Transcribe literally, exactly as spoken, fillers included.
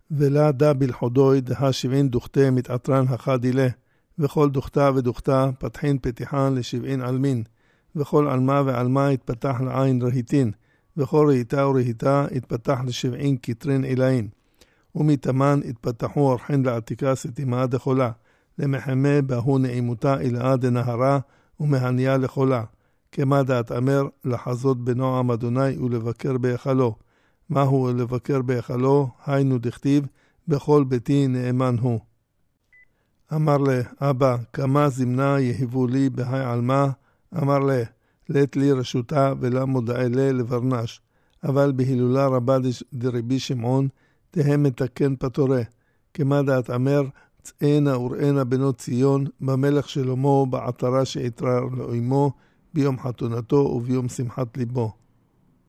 ולה דה בלחודוי דה שבעין דוכתה מתעטרן החדילה, וכל דוכתה ודוכתה פתחין פתיחן לשבעין עלמין, וכל עלמה ועלמה התפתח לעין רהיטין, וכל רהיטה ורהיטה התפתח לשבעין כתרין עילאין. ומתאמן התפתחו אורחין לעתיקה סתימה דחולה, למחמה בהוא נעימותה אלאה דנהרה ומהניה לחולה. כמה דעת אמר לחזות בנועם אדוני ולבקר בהיכלו. מהו לבקר בהיכלו? היינו דכתיב בכל ביתי נאמן הוא. אמר לה, אבא, כמה זמנה יהיבו לי בהי עלמה? אמר לה, לת לי רשותה ולה מודעי לה לברנש, אבל בהילולה רבה דרבי שמעון, תהם מתקן פתורה. כמה דעת אמר, צאנה וראנה בנות ציון, במלך שלמה בעטרה שעטרה לאימו, ביום חתונתו וביום שמחת ליבו.